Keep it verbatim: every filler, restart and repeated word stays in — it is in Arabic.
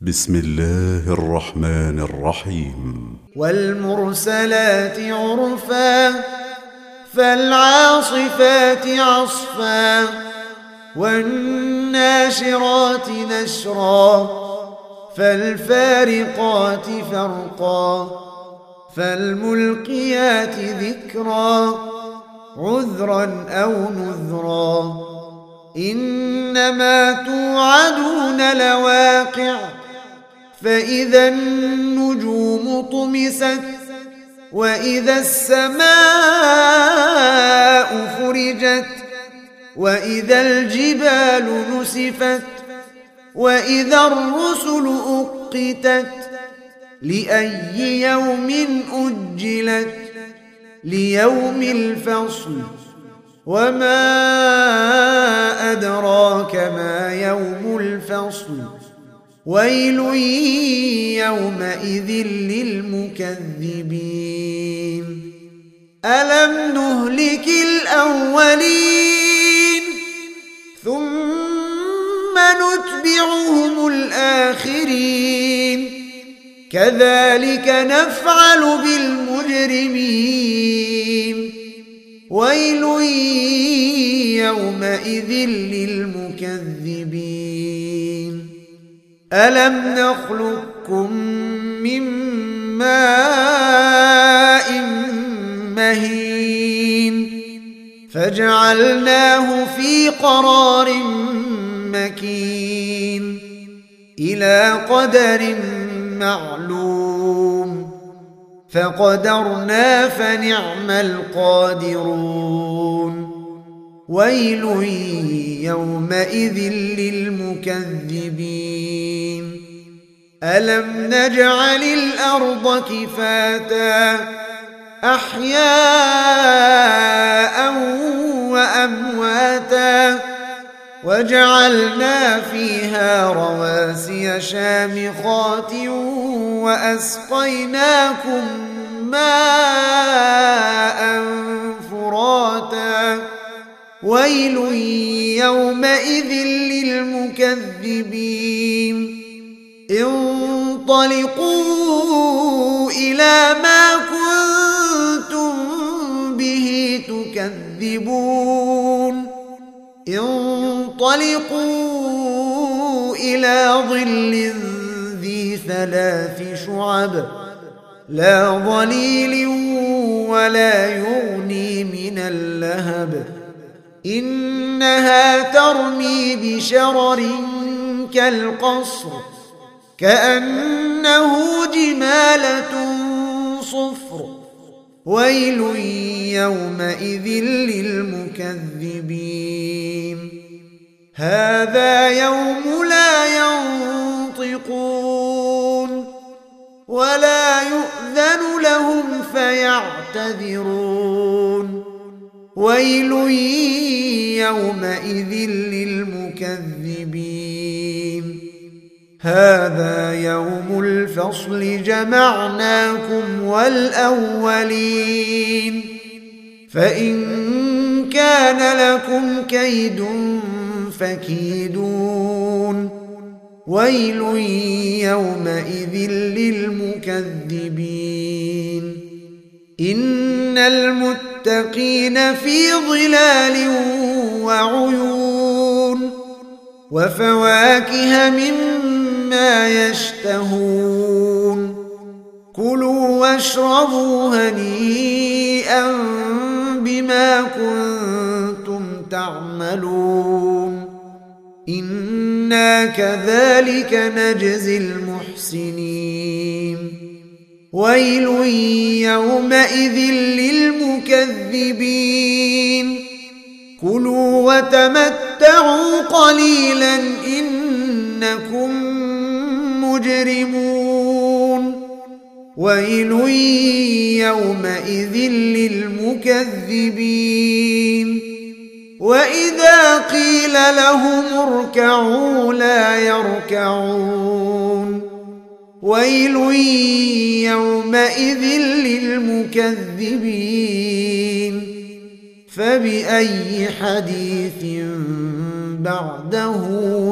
بسم الله الرحمن الرحيم. والمرسلات عرفا فالعاصفات عصفا والناشرات نشرا فالفارقات فرقا فالملقيات ذكرا عذرا أو نذرا إنما توعدون لواقع فإذا النجوم طمست وإذا السماء فرجت وإذا الجبال نسفت وإذا الرسل أقتت لأي يوم أجلت ليوم الفصل وما أدراك ما يوم الفصل ويل يومئذ للمكذبين ألم نهلك الأولين ثم نتبعهم الآخرين كذلك نفعل بالمجرمين ويل يومئذ للمكذبين ألم نخلقكم من ماء مهين فجعلناه في قرار مكين إلى قدر معلوم فقدرنا فنعم القادرون ويل يومئذ للمكذبين ألم نجعل الأرض كفاتا أحياء وأمواتا وجعلنا فيها رواسي شامخات وأسقيناكم ماء فراتا ويل يومئذ للمكذبين انطلقوا إلى ما كنتم به تكذبون انطلقوا إلى ظل ذي ثلاث شعب لا ظليل ولا يغني من اللهب إنها ترمي بشرر كالقصر كأنه جمالة صفر ويل يومئذ للمكذبين هذا يوم لا ينطقون ولا يؤذن لهم فيعتذرون ويل يومئذ للمكذبين هذا يوم الفصل جمعناكم والأولين فإن كان لكم كيد فكيدون ويل يومئذ للمكذبين إن المتقين في ظلال وعيون وفواكه مما يشتهون كلوا واشربوا هنيئا بما كنتم تعملون إنا كذلك نجزي المحسنين ويل يومئذ للمكذبين كلوا وتمتعوا قليلا إنكم مجرمون ويل يومئذ للمكذبين وإذا قيل لهم اركعوا لا يركعون ويل يومئذ للمكذبين فبأي حديث بعده